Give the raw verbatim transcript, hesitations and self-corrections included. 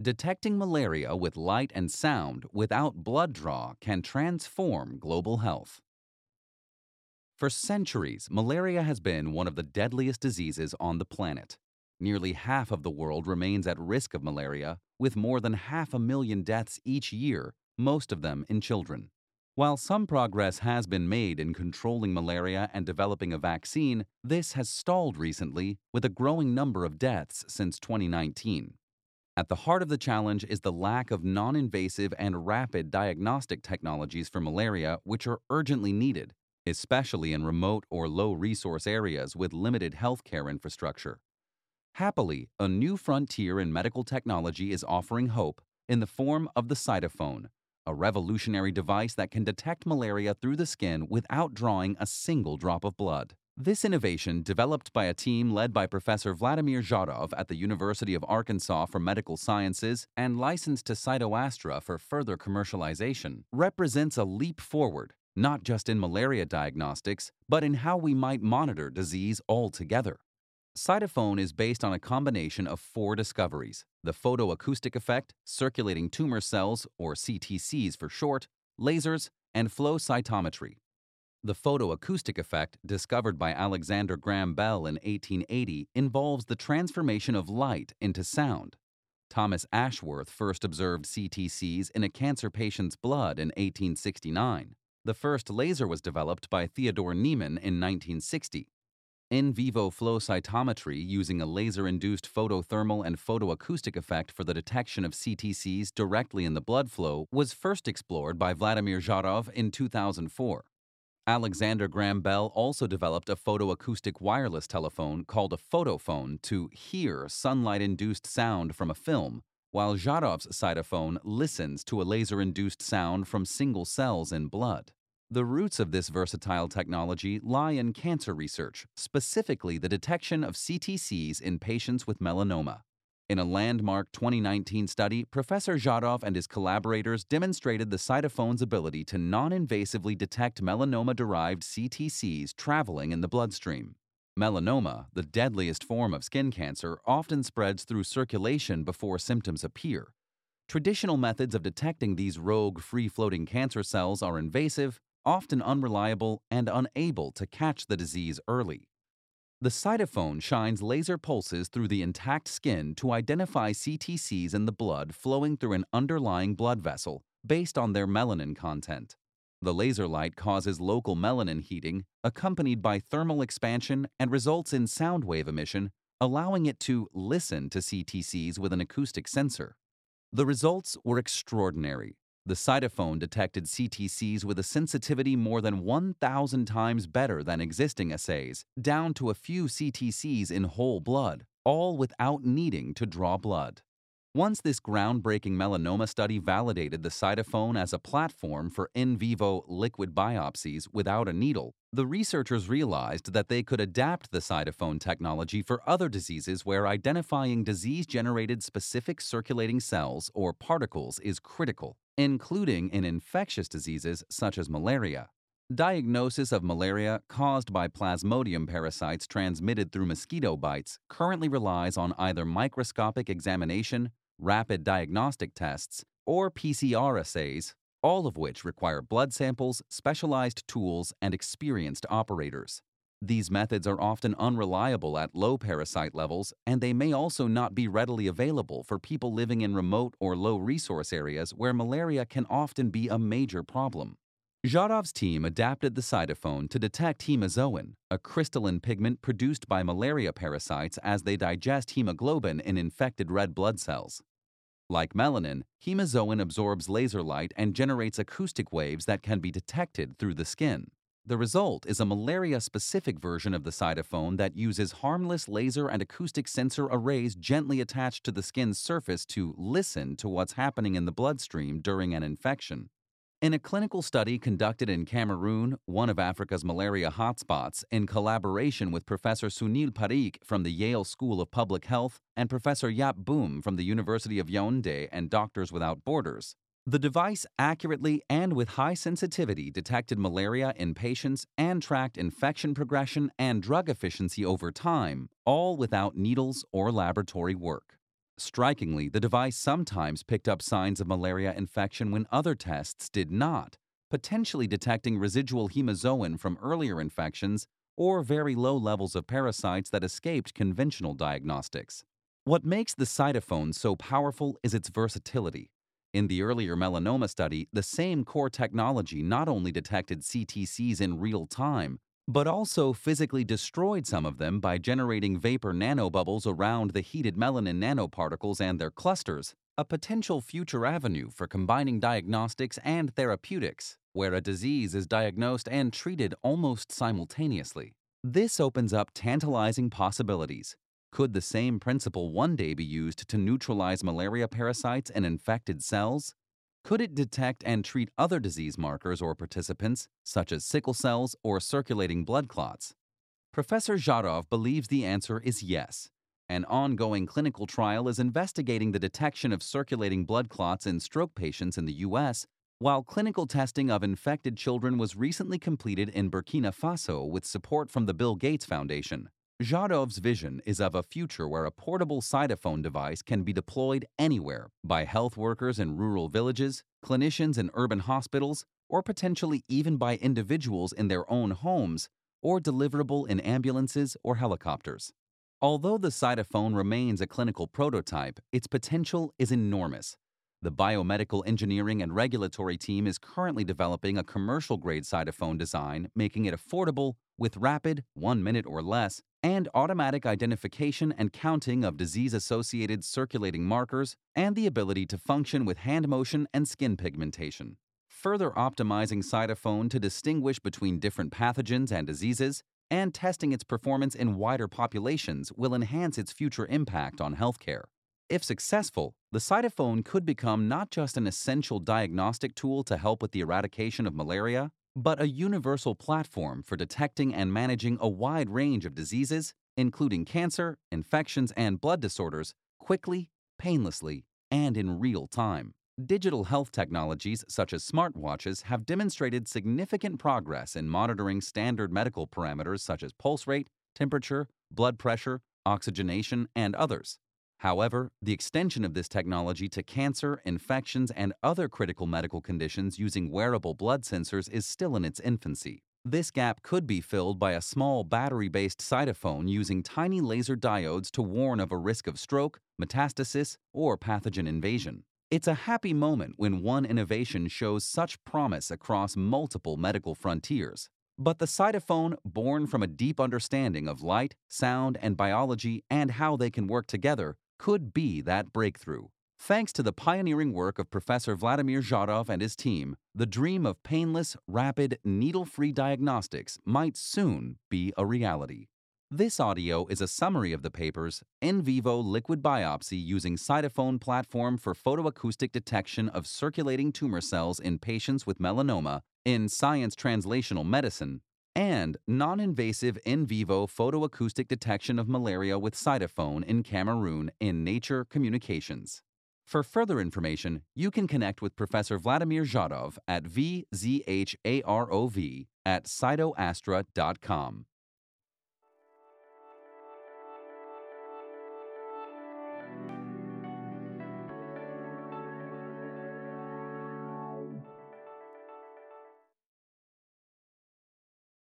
Detecting malaria with light and sound without blood draw can transform global health. For centuries, malaria has been one of the deadliest diseases on the planet. Nearly half of the world remains at risk of malaria, with more than half a million deaths each year, most of them in children. While some progress has been made in controlling malaria and developing a vaccine, this has stalled recently, with a growing number of deaths since twenty nineteen. At the heart of the challenge is the lack of non invasive and rapid diagnostic technologies for malaria, which are urgently needed, especially in remote or low resource areas with limited healthcare infrastructure. Happily, a new frontier in medical technology is offering hope in the form of the Cytophone, a revolutionary device that can detect malaria through the skin without drawing a single drop of blood. This innovation, developed by a team led by Professor Vladimir Zharov at the University of Arkansas for Medical Sciences and licensed to Cytoastra for further commercialization, represents a leap forward, not just in malaria diagnostics, but in how we might monitor disease altogether. Cytophone is based on a combination of four discoveries: the photoacoustic effect, circulating tumor cells, or C T Cs for short, lasers, and flow cytometry. The photoacoustic effect, discovered by Alexander Graham Bell in eighteen eighty, involves the transformation of light into sound. Thomas Ashworth first observed C T Cs in a cancer patient's blood in eighteen sixty-nine. The first laser was developed by Theodore Niemann in nineteen sixty. In vivo flow cytometry, using a laser-induced photothermal and photoacoustic effect for the detection of C T Cs directly in the blood flow, was first explored by Vladimir Zharov in two thousand four. Alexander Graham Bell also developed a photoacoustic wireless telephone called a photophone to hear sunlight-induced sound from a film, while Zharov's Cytophone listens to a laser-induced sound from single cells in blood. The roots of this versatile technology lie in cancer research, specifically the detection of C T Cs in patients with melanoma. In a landmark twenty nineteen study, Professor Zharov and his collaborators demonstrated the Cytophone's ability to non-invasively detect melanoma-derived C T Cs traveling in the bloodstream. Melanoma, the deadliest form of skin cancer, often spreads through circulation before symptoms appear. Traditional methods of detecting these rogue, free-floating cancer cells are invasive, often unreliable, and unable to catch the disease early. The Cytophone shines laser pulses through the intact skin to identify C T Cs in the blood flowing through an underlying blood vessel based on their melanin content. The laser light causes local melanin heating, accompanied by thermal expansion, and results in sound wave emission, allowing it to listen to C T Cs with an acoustic sensor. The results were extraordinary. The Cytophone detected C T Cs with a sensitivity more than one thousand times better than existing assays, down to a few C T Cs in whole blood, all without needing to draw blood. Once this groundbreaking melanoma study validated the Cytophone as a platform for in vivo liquid biopsies without a needle, the researchers realized that they could adapt the Cytophone technology for other diseases where identifying disease-generated specific circulating cells or particles is critical, including in infectious diseases such as malaria. Diagnosis of malaria caused by Plasmodium parasites transmitted through mosquito bites currently relies on either microscopic examination, rapid diagnostic tests, or P C R assays, all of which require blood samples, specialized tools, and experienced operators. These methods are often unreliable at low parasite levels, and they may also not be readily available for people living in remote or low-resource areas where malaria can often be a major problem. Zharov's team adapted the Cytophone to detect hemozoin, a crystalline pigment produced by malaria parasites as they digest hemoglobin in infected red blood cells. Like melanin, hemozoin absorbs laser light and generates acoustic waves that can be detected through the skin. The result is a malaria-specific version of the Cytophone that uses harmless laser and acoustic sensor arrays gently attached to the skin's surface to listen to what's happening in the bloodstream during an infection. In a clinical study conducted in Cameroon, one of Africa's malaria hotspots, in collaboration with Professor Sunil Parikh from the Yale School of Public Health and Professor Yap Boom from the University of Yaoundé and Doctors Without Borders, the device accurately and with high sensitivity detected malaria in patients and tracked infection progression and drug efficiency over time, all without needles or laboratory work. Strikingly, the device sometimes picked up signs of malaria infection when other tests did not, potentially detecting residual hemozoin from earlier infections or very low levels of parasites that escaped conventional diagnostics. What makes the Cytophone so powerful is its versatility. In the earlier melanoma study, the same core technology not only detected C T Cs in real time, but also physically destroyed some of them by generating vapor nanobubbles around the heated melanin nanoparticles and their clusters, a potential future avenue for combining diagnostics and therapeutics, where a disease is diagnosed and treated almost simultaneously. This opens up tantalizing possibilities. Could the same principle one day be used to neutralize malaria parasites in infected cells? Could it detect and treat other disease markers or participants, such as sickle cells or circulating blood clots? Professor Zharov believes the answer is yes. An ongoing clinical trial is investigating the detection of circulating blood clots in stroke patients in the U S, while clinical testing of infected children was recently completed in Burkina Faso with support from the Bill Gates Foundation. Zharov's vision is of a future where a portable Cytophone device can be deployed anywhere by health workers in rural villages, clinicians in urban hospitals, or potentially even by individuals in their own homes, or deliverable in ambulances or helicopters. Although the Cytophone remains a clinical prototype, its potential is enormous. The biomedical engineering and regulatory team is currently developing a commercial-grade Cytophone design, making it affordable, with rapid, one minute or less, and automatic identification and counting of disease-associated circulating markers, and the ability to function with hand motion and skin pigmentation. Further optimizing Cytophone to distinguish between different pathogens and diseases, and testing its performance in wider populations will enhance its future impact on healthcare. If successful, the Cytophone could become not just an essential diagnostic tool to help with the eradication of malaria, but a universal platform for detecting and managing a wide range of diseases, including cancer, infections, and blood disorders, quickly, painlessly, and in real time. Digital health technologies such as smartwatches have demonstrated significant progress in monitoring standard medical parameters such as pulse rate, temperature, blood pressure, oxygenation, and others. However, the extension of this technology to cancer, infections, and other critical medical conditions using wearable blood sensors is still in its infancy. This gap could be filled by a small battery-based Cytophone using tiny laser diodes to warn of a risk of stroke, metastasis, or pathogen invasion. It's a happy moment when one innovation shows such promise across multiple medical frontiers. But the Cytophone, born from a deep understanding of light, sound, and biology and how they can work together, could be that breakthrough. Thanks to the pioneering work of Professor Vladimir Zharov and his team, the dream of painless, rapid, needle-free diagnostics might soon be a reality. This audio is a summary of the papers In Vivo Liquid Biopsy using Cytophone Platform for Photoacoustic Detection of Circulating Tumor Cells in Patients with Melanoma in Science Translational Medicine, and Non-Invasive In Vivo Photoacoustic Detection of Malaria with Cytophone in Cameroon in Nature Communications. For further information, you can connect with Professor Vladimir Zharov at V Z H A R O V at cytoastra dot com.